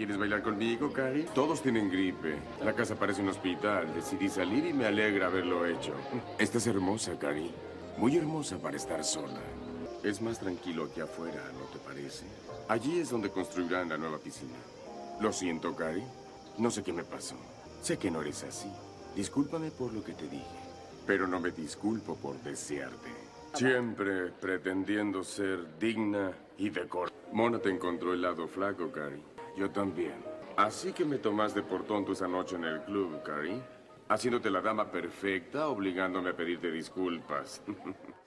¿Quieres bailar conmigo, Cari? Todos tienen gripe. La casa parece un hospital. Decidí salir y me alegra haberlo hecho. Estás hermosa, Cari. Muy hermosa para estar sola. Es más tranquilo aquí afuera, ¿no te parece? Allí es donde construirán la nueva piscina. Lo siento, Cari. No sé qué me pasó. Sé que no eres así. Discúlpame por lo que te dije. Pero no me disculpo por desearte. Siempre pretendiendo ser digna y decorosa. Mona te encontró el lado flaco, Cari. Yo también. Así que me tomaste por tonto esa noche en el club, Cari. Haciéndote la dama perfecta, obligándome a pedirte disculpas.